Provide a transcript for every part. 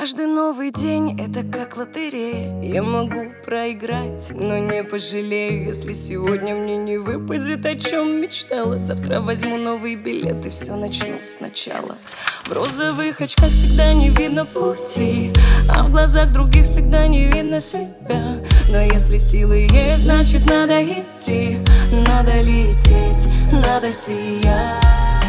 Каждый новый день — это как лотерея. Я могу проиграть, но не пожалею. Если сегодня мне не выпадет, о чем мечтала, завтра возьму новый билет и все начну сначала. В розовых очках всегда не видно пути, а в глазах других всегда не видно себя. Но если силы есть, значит надо идти, надо лететь, надо сиять.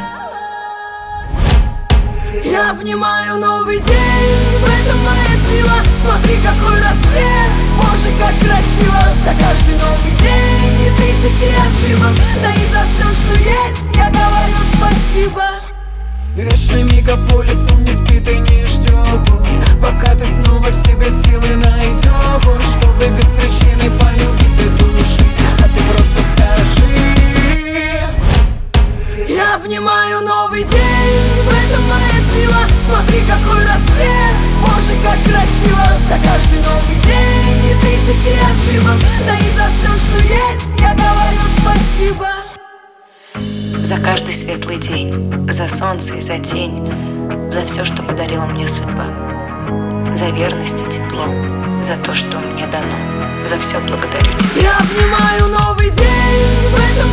Я обнимаю новый день, в этом моя сила. Смотри, какой рассвет, боже, как красиво. За каждый новый день и тысячи ошибок, да и за все, что есть, я говорю спасибо. Вечный мегаполис, он не спит и не ждет, пока ты снова в себе силы найдешь, чтобы без причины полюбить эту жизнь. А ты просто скажи. Я обнимаю новый день, в этом моя сила. Смотри, какой рассвет, боже, как красиво. За каждый новый день и тысячи ошибок, да и за все, что есть, я говорю спасибо. За каждый светлый день, за солнце и за тень, за все, что подарила мне судьба, за верность и тепло, за то, что мне дано, за все благодарю тебя. Я обнимаю новый день, в этом